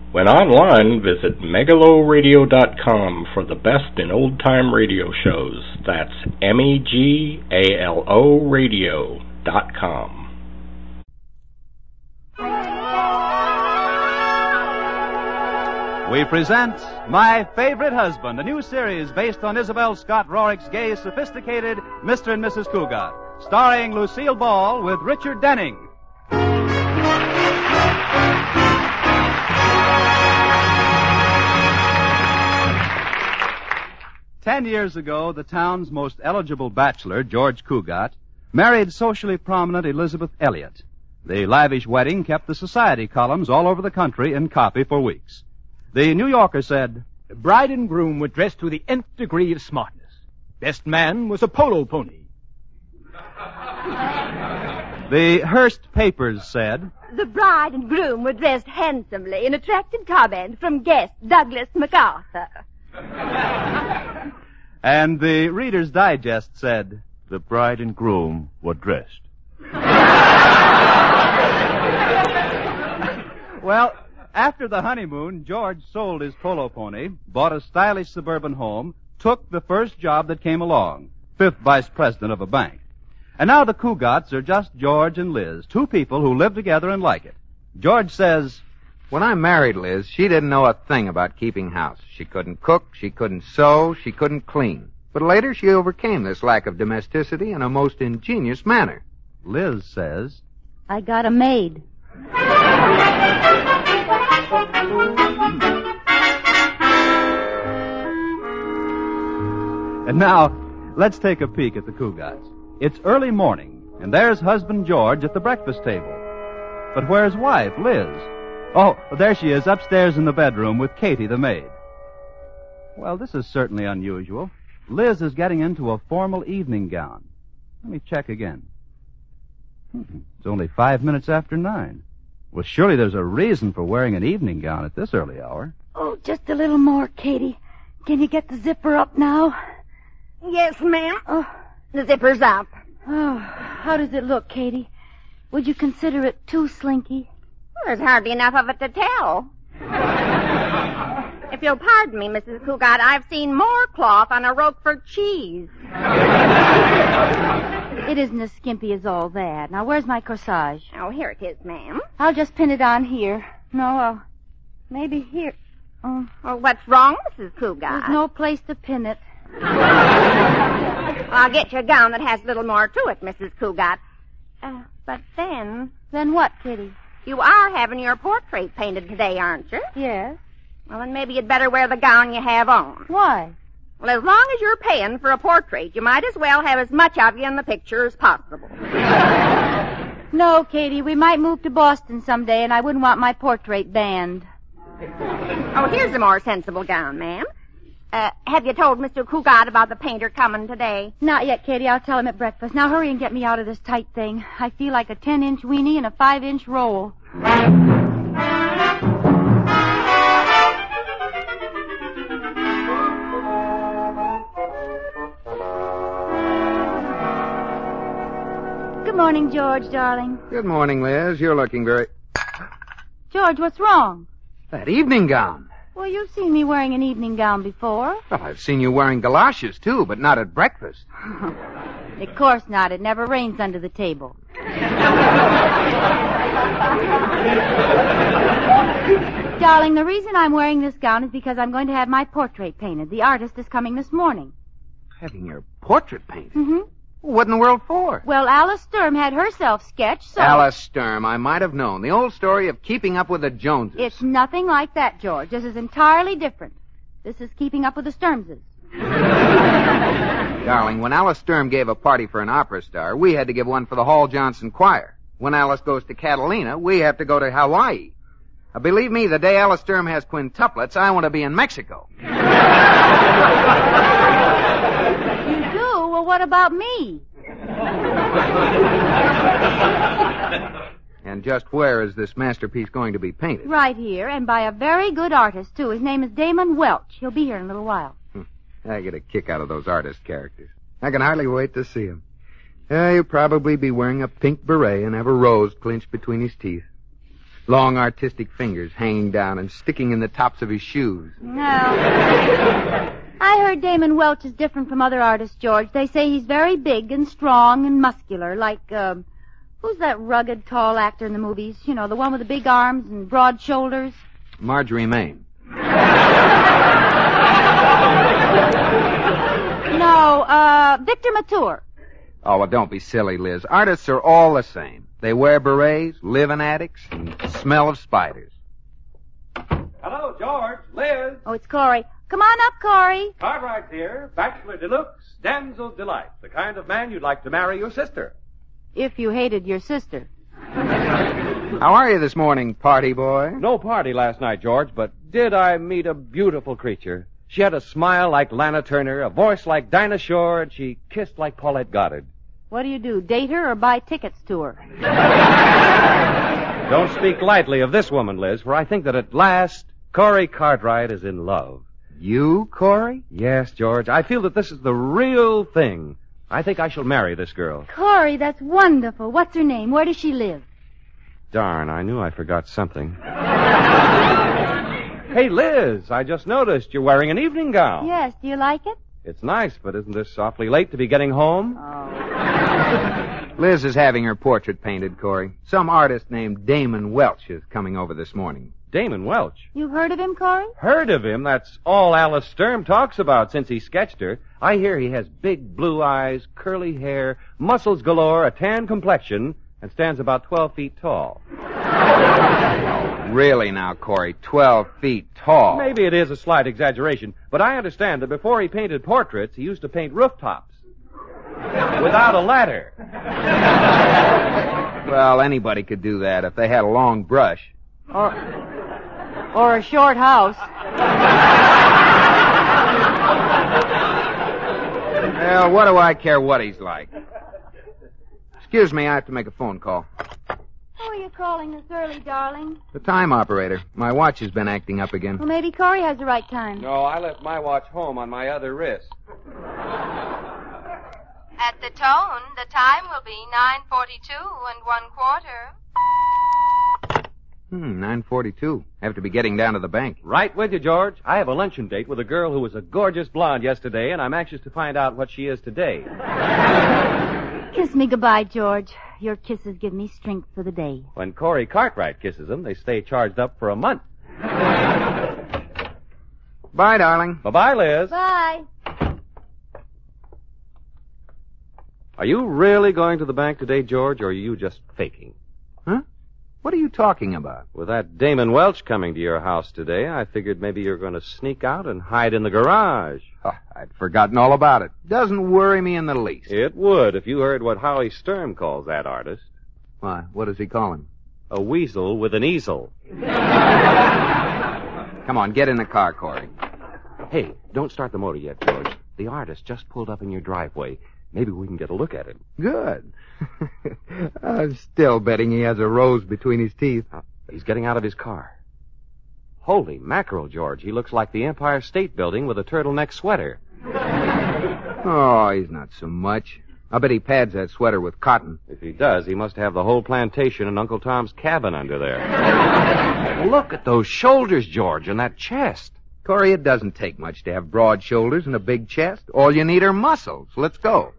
When online, visit megaloradio.com for the best in old-time radio shows. That's MEGALO radio.com. We present My Favorite Husband, a new series based on Isabel Scott Rorick's gay, sophisticated Mr. and Mrs. Cougat, starring Lucille Ball with Richard Denning. 10 years ago, the town's most eligible bachelor, George Cougat, married socially prominent Elizabeth Elliott. The lavish wedding kept the society columns all over the country in copy for weeks. The New Yorker said, "Bride and groom were dressed to the nth degree of smartness. Best man was a polo pony." The Hearst papers said, "The bride and groom were dressed handsomely, an attractive comment from guest Douglas MacArthur." And the Reader's Digest said, "The bride and groom were dressed." Well, after the honeymoon, George sold his polo pony, bought a stylish suburban home, took the first job that came along, 5th vice president of a bank. And now the Cougats are just George and Liz, two people who live together and like it. George says, "When I married Liz, she didn't know a thing about keeping house. She couldn't cook, she couldn't sew, she couldn't clean. But later she overcame this lack of domesticity in a most ingenious manner." Liz says, "I got a maid." And now, let's take a peek at the Cougats. It's early morning, and there's husband George at the breakfast table. But where's wife, Liz? Oh, there she is upstairs in the bedroom with Katie, the maid. Well, this is certainly unusual. Liz is getting into a formal evening gown. Let me check again. It's only 5 minutes after 9. Well, surely there's a reason for wearing an evening gown at this early hour. "Oh, just a little more, Katie. Can you get the zipper up now?" "Yes, ma'am. Oh, the zipper's up." "Oh, how does it look, Katie? Would you consider it too slinky?" "There's hardly enough of it to tell." "If you'll pardon me, Mrs. Cougat, I've seen more cloth on a Roquefort cheese." "It isn't as skimpy as all that. Now, where's my corsage?" "Oh, here it is, ma'am." "I'll just pin it on here. No, maybe here. Oh, what's wrong, Mrs. Cougat?" There's no place to pin it." "I'll get you a gown that has a little more to it, Mrs. Cougat. But then... Then what, Kitty?" "You are having your portrait painted today, aren't you?" "Yes." "Well, then maybe you'd better wear the gown you have on." "Why?" "Well, as long as you're paying for a portrait, you might as well have as much of you in the picture as possible." "No, Katie, we might move to Boston someday, and I wouldn't want my portrait banned." "Oh, here's a more sensible gown, ma'am. Have you told Mr. Cougat about the painter coming today?" "Not yet, Katie. I'll tell him at breakfast. Now hurry and get me out of this tight thing. I feel like a 10-inch weenie in a 5-inch roll." Good morning, George, darling. "Good morning, Liz. You're looking very..." George, what's wrong? "That evening gown." "Well, you've seen me wearing an evening gown before." "Well, I've seen you wearing galoshes, too, but not at breakfast." Of course not. It never rains under the table. Darling, the reason I'm wearing this gown is because I'm going to have my portrait painted. The artist is coming this morning. "Having your portrait painted?" Mm-hmm. "What in the world for?" "Well, Alice Sturm had herself sketched, so..." "Alice Sturm, I might have known. The old story of keeping up with the Joneses." "It's nothing like that, George. This is entirely different. This is keeping up with the Sturmses." "Darling, when Alice Sturm gave a party for an opera star, we had to give one for the Hall Johnson Choir. When Alice goes to Catalina, we have to go to Hawaii. Believe me, the day Alice Sturm has quintuplets, I want to be in Mexico." "You do? Well, what about me?" "And just where is this masterpiece going to be painted?" "Right here, and by a very good artist, too. His name is Damon Welch. He'll be here in a little while." I get a kick out of those artist characters. I can hardly wait to see him. He'll probably be wearing a pink beret and have a rose clinched between his teeth. Long artistic fingers hanging down and sticking in the tops of his shoes. No. I heard Damon Welch is different from other artists, George. They say he's very big and strong and muscular, like, who's that rugged, tall actor in the movies? You know, the one with the big arms and broad shoulders. Marjorie Main. No, Victor Mature. Oh, well, don't be silly, Liz. Artists are all the same. They wear berets, live in attics, and smell of spiders. Hello, George, Liz. Oh, it's Corey. Come on up, Corey. Cartwright here, Bachelor Deluxe, Damsel Delight, the kind of man you'd like to marry your sister. If you hated your sister. How are you this morning, party boy? No party last night, George, but did I meet a beautiful creature? She had a smile like Lana Turner, a voice like Dinah Shore, and she kissed like Paulette Goddard. What do? Date her or buy tickets to her? Don't speak lightly of this woman, Liz, for I think that at last Corey Cartwright is in love. You, Corey? Yes, George. I feel that this is the real thing. I think I shall marry this girl. Corey, that's wonderful. What's her name? Where does she live? Darn, I knew I forgot something. Hey, Liz, I just noticed you're wearing an evening gown. Yes, do you like it? It's nice, but isn't this awfully late to be getting home? Oh. Liz is having her portrait painted, Corey. Some artist named Damon Welch is coming over this morning. Damon Welch. You've heard of him, Corey? Heard of him? That's all Alice Sturm talks about since he sketched her. I hear he has big blue eyes, curly hair, muscles galore, a tan complexion, and stands about 12 feet tall. Really now, Corey, 12 feet tall. Maybe it is a slight exaggeration, but I understand that before he painted portraits, he used to paint rooftops. Without a ladder. Well, anybody could do that if they had a long brush. Or a short house. Well, what do I care what he's like? Excuse me, I have to make a phone call. Who are you calling this early, darling? The time operator. My watch has been acting up again. Well, maybe Corey has the right time. No, I left my watch home on my other wrist. At the tone, the time will be 9:42 1/4. 9:42. Have to be getting down to the bank. Right with you, George. I have a luncheon date with a girl who was a gorgeous blonde yesterday, and I'm anxious to find out what she is today. Kiss me goodbye, George. Your kisses give me strength for the day. When Corey Cartwright kisses them, they stay charged up for a month. Bye, darling. Bye-bye, Liz. Bye. Are you really going to the bank today, George, or are you just faking? Huh? What are you talking about? With that Damon Welch coming to your house today, I figured maybe you're going to sneak out and hide in the garage. Oh, I'd forgotten all about it. Doesn't worry me in the least. It would if you heard what Howie Sturm calls that artist. Why, what does he call him? A weasel with an easel. Come on, get in the car, Corey. Hey, don't start the motor yet, George. The artist just pulled up in your driveway. Maybe we can get a look at him. Good. I'm still betting he has a rose between his teeth. He's getting out of his car. Holy mackerel, George. He looks like the Empire State Building with a turtleneck sweater. Oh, he's not so much. I bet he pads that sweater with cotton. If he does, he must have the whole plantation and Uncle Tom's cabin under there. Look at those shoulders, George, and that chest. Corey, it doesn't take much to have broad shoulders and a big chest. All you need are muscles. Let's go.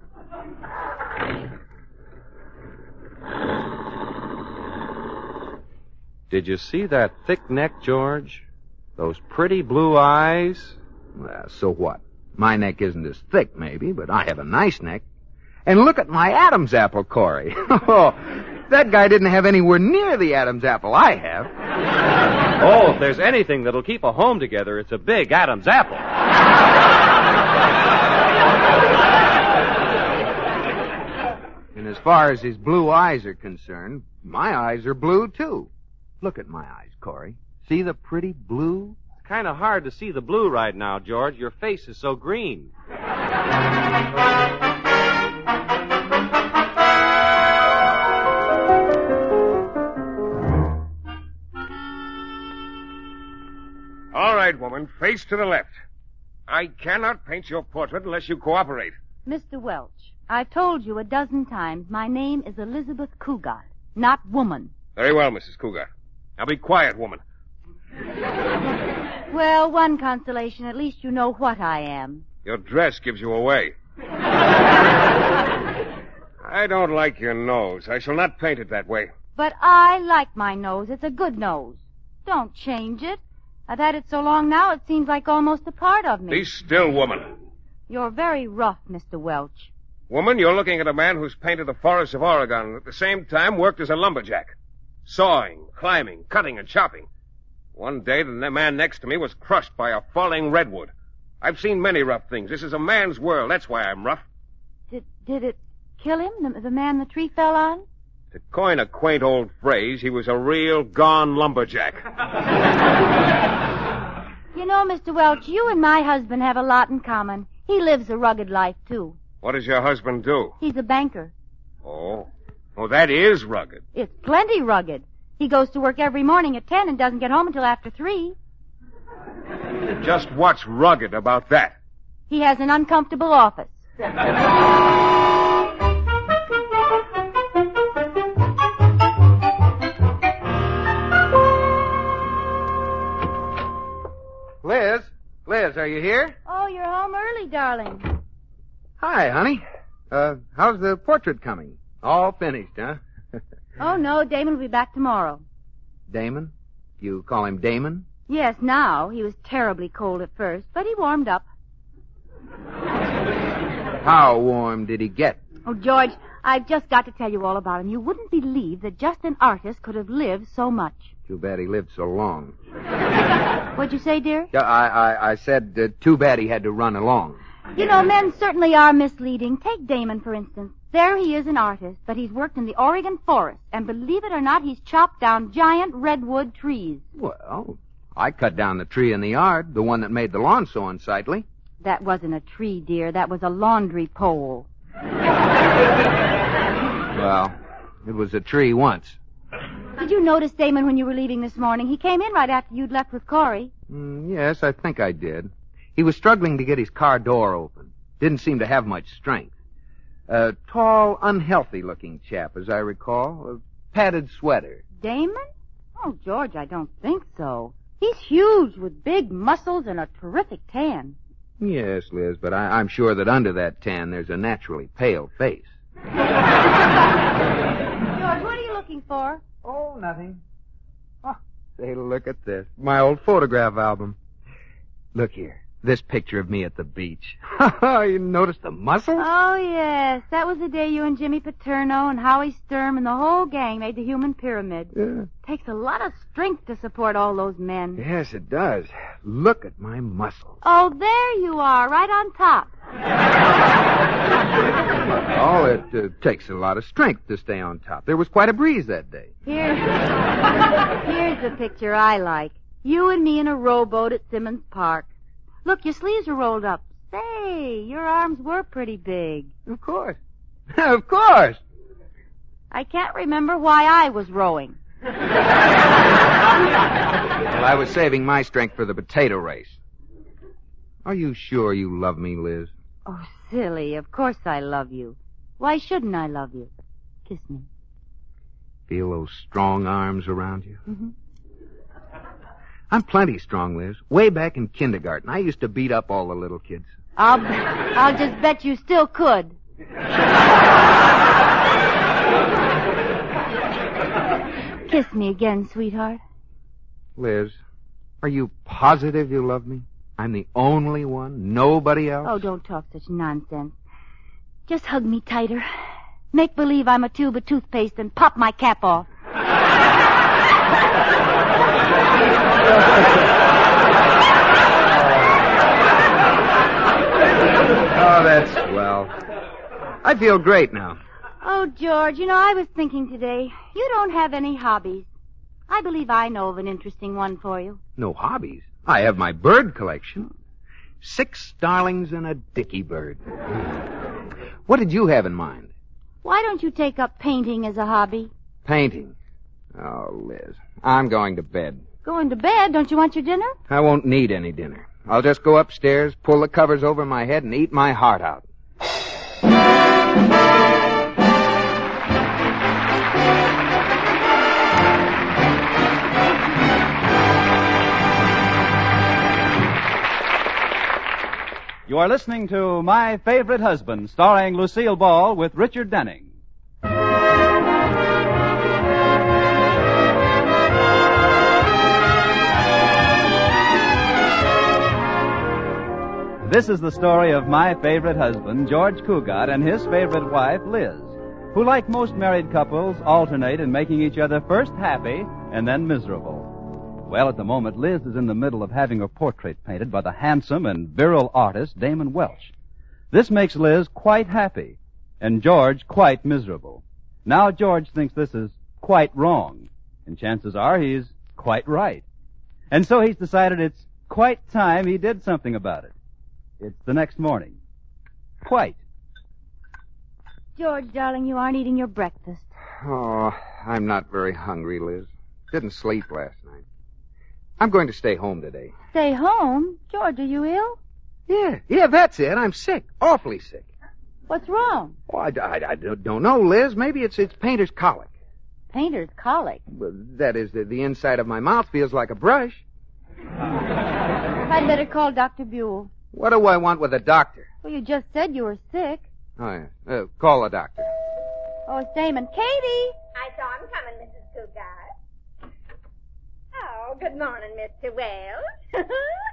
Did you see that thick neck, George? Those pretty blue eyes? Well, so what? My neck isn't as thick, maybe, but I have a nice neck. And look at my Adam's apple, Corey. Oh, that guy didn't have anywhere near the Adam's apple I have. Oh, if there's anything that'll keep a home together, it's a big Adam's apple. And as far as his blue eyes are concerned, my eyes are blue, too. Look at my eyes, Corey. See the pretty blue? It's kind of hard to see the blue right now, George. Your face is so green. All right, woman, face to the left. I cannot paint your portrait unless you cooperate. Mr. Welch, I've told you a dozen times my name is Elizabeth Cougat, not woman. Very well, Mrs. Cougar. Now be quiet, woman. Well, one consolation, at least you know what I am. Your dress gives you away. I don't like your nose. I shall not paint it that way. But I like my nose. It's a good nose. Don't change it. I've had it so long now it seems like almost a part of me. Be still, woman. You're very rough, Mr. Welch. Woman, you're looking at a man who's painted the forests of Oregon and at the same time worked as a lumberjack. Sawing, climbing, cutting, and chopping. One day, the man next to me was crushed by a falling redwood. I've seen many rough things. This is a man's world. That's why I'm rough. Did it kill him, the man the tree fell on? To coin a quaint old phrase, he was a real gone lumberjack. You know, Mr. Welch, you and my husband have a lot in common. He lives a rugged life, too. What does your husband do? He's a banker. Oh, that is rugged. It's plenty rugged. He goes to work every morning at 10 and doesn't get home until after 3. Just what's rugged about that? He has an uncomfortable office. Liz, are you here? Oh, you're home early, darling. Hi, honey. How's the portrait coming? All finished, huh? Oh, no, Damon will be back tomorrow. Damon? You call him Damon? Yes, now. He was terribly cold at first, but he warmed up. How warm did he get? Oh, George, I've just got to tell you all about him. You wouldn't believe that just an artist could have lived so much. Too bad he lived so long. What'd you say, dear? I said too bad he had to run along. You know, men certainly are misleading. Take Damon, for instance. There he is, an artist, but he's worked in the Oregon forest, and believe it or not, he's chopped down giant redwood trees. Well, I cut down the tree in the yard, the one that made the lawn so unsightly. That wasn't a tree, dear. That was a laundry pole. Well, it was a tree once. Did you notice Damon when you were leaving this morning? He came in right after you'd left with Corey. Yes, I think I did. He was struggling to get his car door open. Didn't seem to have much strength. A tall, unhealthy-looking chap, as I recall. A padded sweater. Damon? Oh, George, I don't think so. He's huge with big muscles and a terrific tan. Yes, Liz, but I'm sure that under that tan there's a naturally pale face. George, what are you looking for? Oh, nothing. Oh, say, look at this. My old photograph album. Look here. This picture of me at the beach. You notice the muscles? Oh, yes. That was the day you and Jimmy Paterno and Howie Sturm and the whole gang made the human pyramid. Yeah. Takes a lot of strength to support all those men. Yes, it does. Look at my muscles. Oh, there you are, right on top. Oh, it takes a lot of strength to stay on top. There was quite a breeze that day. Here's the picture I like. You and me in a rowboat at Simmons Park. Look, your sleeves are rolled up. Say, your arms were pretty big. Of course. Of course. I can't remember why I was rowing. Well, I was saving my strength for the potato race. Are you sure you love me, Liz? Oh, silly. Of course I love you. Why shouldn't I love you? Kiss me. Feel those strong arms around you? Mm-hmm. I'm plenty strong, Liz. Way back in kindergarten, I used to beat up all the little kids. I'll just bet you still could. Kiss me again, sweetheart. Liz, are you positive you love me? I'm the only one, nobody else? Oh, don't talk such nonsense. Just hug me tighter. Make believe I'm a tube of toothpaste and pop my cap off. Oh, that's swell. I feel great now. Oh, George, you know, I was thinking today, you don't have any hobbies. I believe I know of an interesting one for you. No hobbies? I have my bird collection. 6 starlings and a dicky bird. What did you have in mind? Why don't you take up painting as a hobby? Painting? Oh, Liz, I'm going to bed. Going to bed? Don't you want your dinner? I won't need any dinner. I'll just go upstairs, pull the covers over my head, and eat my heart out. You are listening to My Favorite Husband, starring Lucille Ball with Richard Denning. This is the story of my favorite husband, George Cugat, and his favorite wife, Liz, who, like most married couples, alternate in making each other first happy and then miserable. Well, at the moment, Liz is in the middle of having her portrait painted by the handsome and virile artist, Damon Welch. This makes Liz quite happy, and George quite miserable. Now George thinks this is quite wrong, and chances are he's quite right. And so he's decided it's quite time he did something about it. It's the next morning. Quite. George, darling, you aren't eating your breakfast. Oh, I'm not very hungry, Liz. Didn't sleep last night. I'm going to stay home today. Stay home? George, are you ill? Yeah, that's it. I'm sick. Awfully sick. What's wrong? Oh, I don't know, Liz. Maybe it's painter's colic. Painter's colic? That is, the inside of my mouth feels like a brush. I'd better call Dr. Buell. What do I want with a doctor? Well, you just said you were sick. Oh, yeah. Call a doctor. Oh, it's Damon. Katie! I saw him coming, Mrs. Cougar. Oh, good morning, Mr. Wells.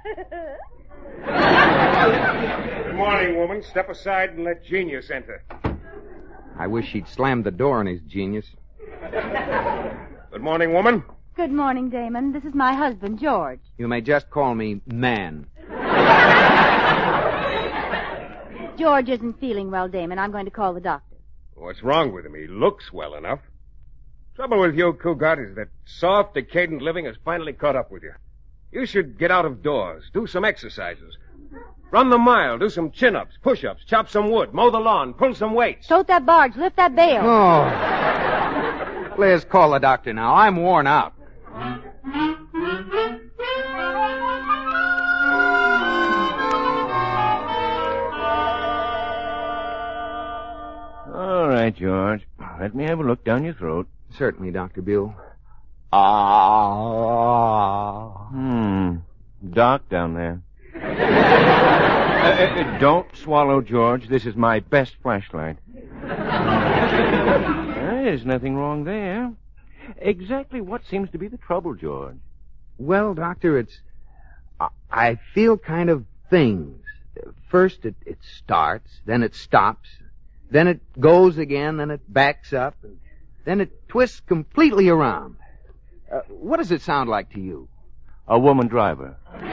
Good morning, woman. Step aside and let Genius enter. I wish he'd slammed the door on his genius. Good morning, woman. Good morning, Damon. This is my husband, George. You may just call me Man. George isn't feeling well, Damon. I'm going to call the doctor. What's wrong with him? He looks well enough. Trouble with you, Cougat, is that soft, decadent living has finally caught up with you. You should get out of doors, do some exercises. Run the mile, do some chin-ups, push-ups, chop some wood, mow the lawn, pull some weights. Tote that barge, lift that bale. Oh. Liz, call the doctor now. I'm worn out. All right, George. Let me have a look down your throat. Certainly, Dr. Buell. Dark down there. Don't swallow, George. This is my best flashlight. There's nothing wrong there. Exactly what seems to be the trouble, George? Well, Doctor, I feel kind of things. First, it starts, then it stops, then it goes again, then it backs up, and then it twists completely around. What does it sound like to you? A woman driver.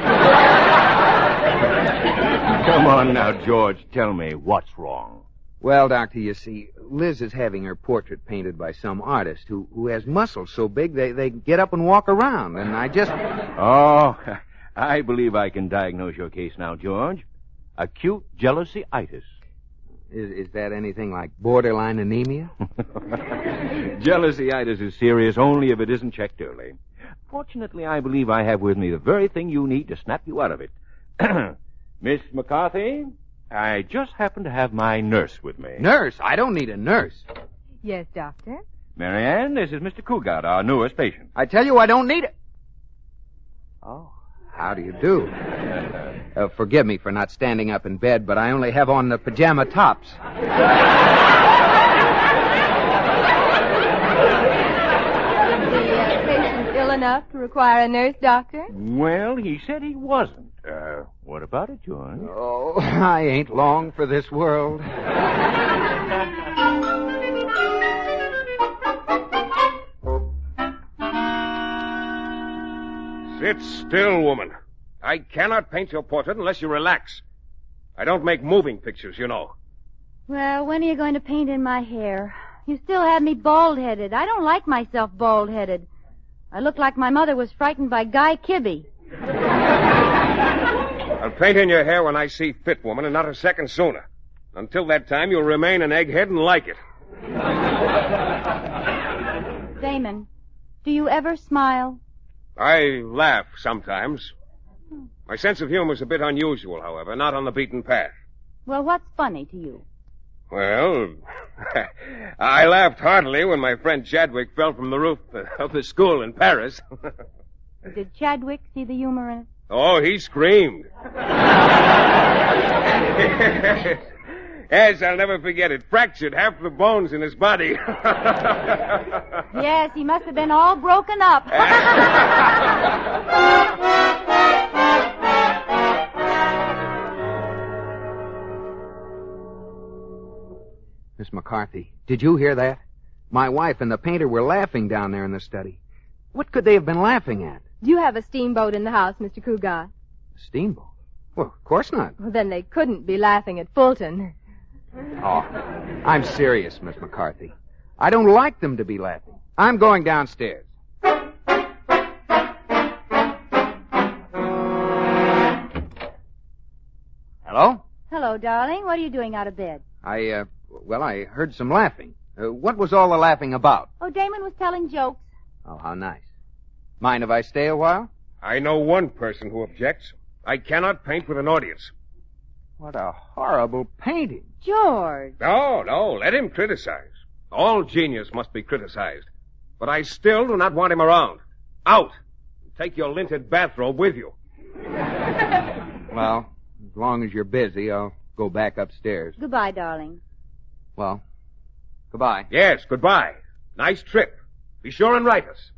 Come on now, George. Tell me, what's wrong? Well, Doctor, you see, Liz is having her portrait painted by some artist who has muscles so big they get up and walk around, and I just... Oh, I believe I can diagnose your case now, George. Acute jealousy-itis. Is that anything like borderline anemia? Jealousy-itis is serious only if it isn't checked early. Fortunately, I believe I have with me the very thing you need to snap you out of it. Miss McCarthy, I just happen to have my nurse with me. Nurse? I don't need a nurse. Yes, Doctor? Marianne, this is Mr. Cugat, our newest patient. I tell you, I don't need it. Oh, how do you do? Forgive me for not standing up in bed, but I only have on the pajama tops. The patient ill enough to require a nurse, Doctor? Well, he said he wasn't. What about it, George? Oh, I ain't long for this world. Sit still, woman. I cannot paint your portrait unless you relax. I don't make moving pictures, you know. Well, when are you going to paint in my hair? You still have me bald-headed. I don't like myself bald-headed. I look like my mother was frightened by Guy Kibbe. I'll paint in your hair when I see fit, woman, and not a second sooner. Until that time, you'll remain an egghead and like it. Damon, do you ever smile? I laugh sometimes. My sense of humor is a bit unusual, however, not on the beaten path. Well, what's funny to you? Well, I laughed heartily when my friend Chadwick fell from the roof of the school in Paris. Did Chadwick see the humor in it? Oh, he screamed. Yes, I'll never forget it. Fractured half the bones in his body. Yes, he must have been all broken up. Miss McCarthy, did you hear that? My wife and the painter were laughing down there in the study. What could they have been laughing at? Do you have a steamboat in the house, Mr. Cougar? A steamboat? Well, of course not. Well, then they couldn't be laughing at Fulton. Oh, I'm serious, Miss McCarthy. I don't like them to be laughing. I'm going downstairs. Hello? Hello, darling. What are you doing out of bed? I heard some laughing. What was all the laughing about? Oh, Damon was telling jokes. Oh, how nice. Mind if I stay a while? I know one person who objects. I cannot paint with an audience. What a horrible painting. George. No, let him criticize. All genius must be criticized. But I still do not want him around. Out! Take your linted bathrobe with you. Well, as long as you're busy, I'll go back upstairs. Goodbye, darling. Well, goodbye. Yes, goodbye. Nice trip. Be sure and write us.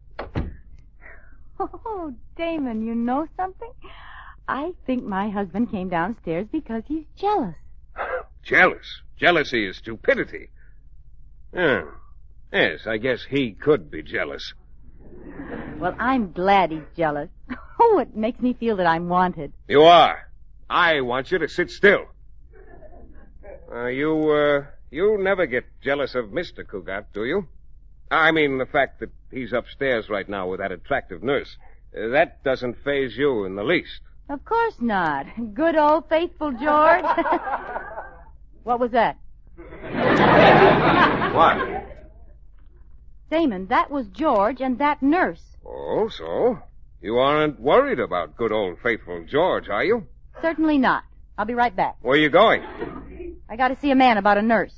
Oh, Damon, you know something? I think my husband came downstairs because he's jealous. Jealous? Jealousy is stupidity. Yes, I guess he could be jealous. Well, I'm glad he's jealous. Oh, it makes me feel that I'm wanted. You are. I want you to sit still. You never get jealous of Mr. Cougat, do you? I mean, the fact that he's upstairs right now with that attractive nurse. That doesn't faze you in the least. Of course not. Good old faithful George. What was that? What? Damon, that was George and that nurse. Oh, so? You aren't worried about good old faithful George, are you? Certainly not. I'll be right back. Where are you going? I got to see a man about a nurse.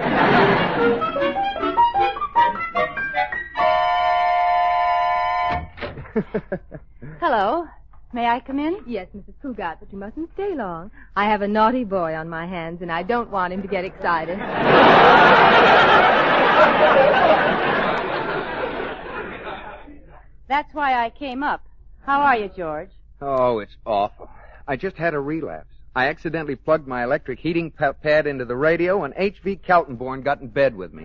Hello. May I come in? Yes, Mrs. Cougat, but you mustn't stay long. I have a naughty boy on my hands, and I don't want him to get excited. That's why I came up. How are you, George? Oh, it's awful. I just had a relapse. I accidentally plugged my electric heating pad into the radio, and H.V. Kaltenborn got in bed with me.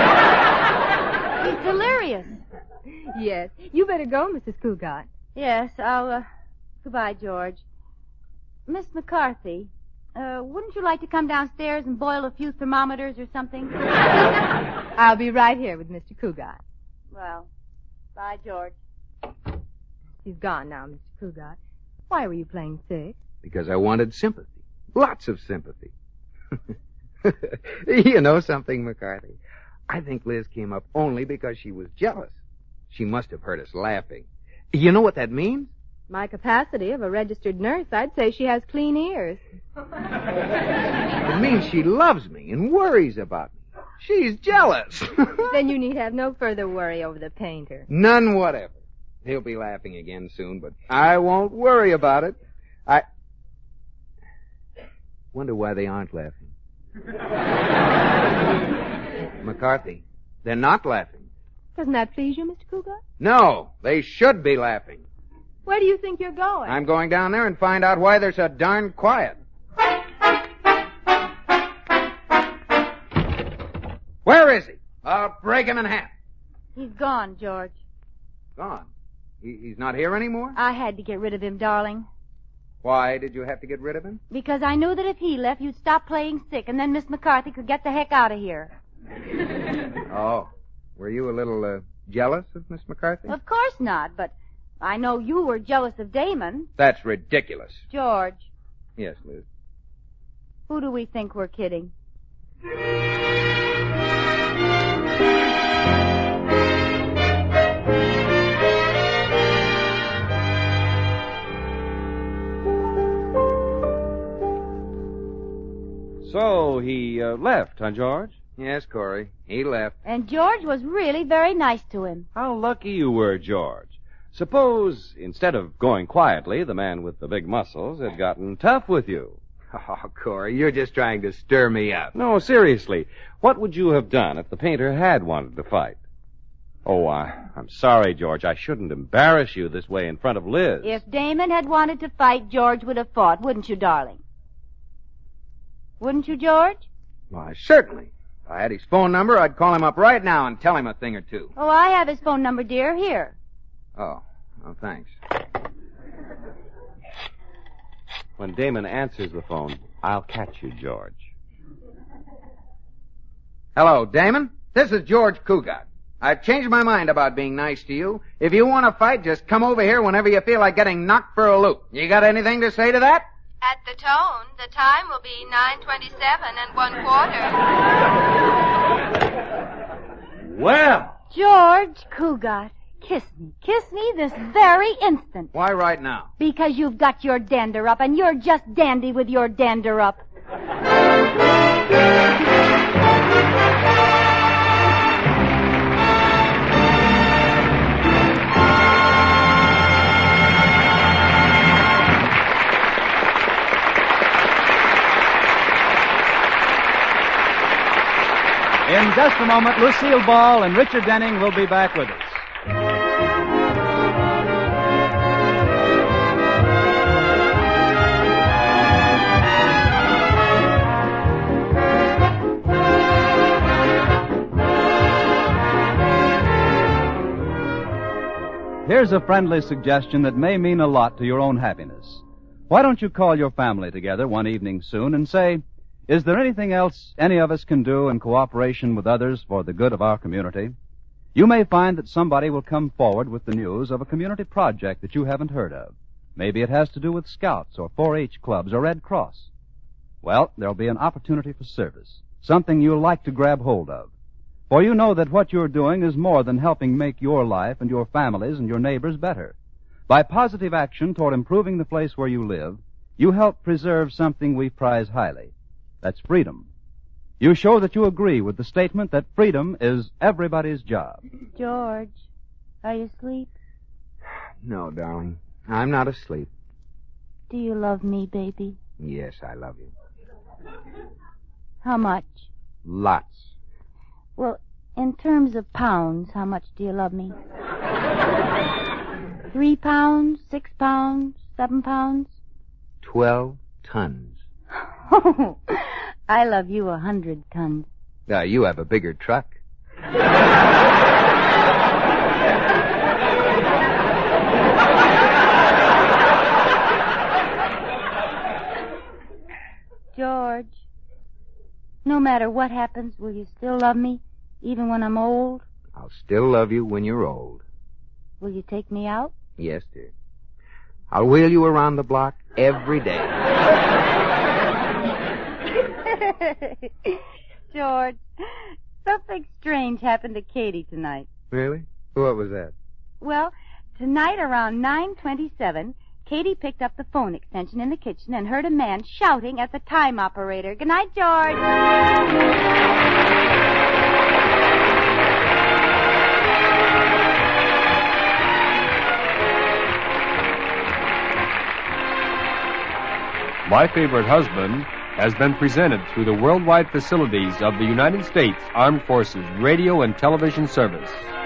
He's delirious. Yes. You better go, Mrs. Cougat. Yes, I'll, goodbye, George. Miss McCarthy, wouldn't you like to come downstairs and boil a few thermometers or something? I'll be right here with Mr. Cougat. Well, bye, George. He's gone now, Mr. Cougat. Why were you playing sick? Because I wanted sympathy. Lots of sympathy. You know something, McCarthy? I think Liz came up only because she was jealous. She must have heard us laughing. You know what that means? My capacity of a registered nurse, I'd say she has clean ears. It means she loves me and worries about me. She's jealous. Then you need have no further worry over the painter. None whatever. He'll be laughing again soon, but I won't worry about it. I wonder why they aren't laughing. McCarthy, they're not laughing. Doesn't that please you, Mr. Cougar? No, they should be laughing. Where do you think you're going? I'm going down there and find out why they're so darn quiet. Where is he? I'll break him in half. He's gone, George. Gone? He's not here anymore? I had to get rid of him, darling. Why did you have to get rid of him? Because I knew that if he left, you'd stop playing sick, and then Miss McCarthy could get the heck out of here. Oh. Were you a little, jealous of Miss McCarthy? Of course not, but I know you were jealous of Damon. That's ridiculous. George. Yes, Liz. Who do we think we're kidding? So he left, huh, George? Yes, Corey. He left. And George was really very nice to him. How lucky you were, George. Suppose, instead of going quietly, the man with the big muscles had gotten tough with you. Oh, Corey, you're just trying to stir me up. No, seriously. What would you have done if the painter had wanted to fight? Oh, I'm sorry, George. I shouldn't embarrass you this way in front of Liz. If Damon had wanted to fight, George would have fought, wouldn't you, darling? Wouldn't you, George? Why, certainly. If I had his phone number, I'd call him up right now and tell him a thing or two. Oh, I have his phone number, dear. Here. Oh, thanks. When Damon answers the phone, I'll catch you, George. Hello, Damon. This is George Cugat. I've changed my mind about being nice to you. If you want to fight, just come over here whenever you feel like getting knocked for a loop. You got anything to say to that? At the tone, the time will be 9:27 1/4. Well. George Cugat, kiss me this very instant. Why right now? Because you've got your dander up, and you're just dandy with your dander up. In just a moment, Lucille Ball and Richard Denning will be back with us. Here's a friendly suggestion that may mean a lot to your own happiness. Why don't you call your family together one evening soon and say, is there anything else any of us can do in cooperation with others for the good of our community? You may find that somebody will come forward with the news of a community project that you haven't heard of. Maybe it has to do with Scouts or 4-H clubs or Red Cross. Well, there'll be an opportunity for service, something you'll like to grab hold of. For you know that what you're doing is more than helping make your life and your families and your neighbors better. By positive action toward improving the place where you live, you help preserve something we prize highly. That's freedom. You show that you agree with the statement that freedom is everybody's job. George, are you asleep? No, darling. I'm not asleep. Do you love me, baby? Yes, I love you. How much? Lots. Well, in terms of pounds, how much do you love me? 3 pounds, 6 pounds, 7 pounds? 12 tons. Oh, I love you 100 tons. You have a bigger truck. George, no matter what happens, will you still love me, even when I'm old? I'll still love you when you're old. Will you take me out? Yes, dear. I'll wheel you around the block every day. George, something strange happened to Katie tonight. Really? What was that? Well, tonight around 9:27, Katie picked up the phone extension in the kitchen and heard a man shouting at the time operator. Good night, George. My Favorite Husband has been presented through the worldwide facilities of the United States Armed Forces Radio and Television Service.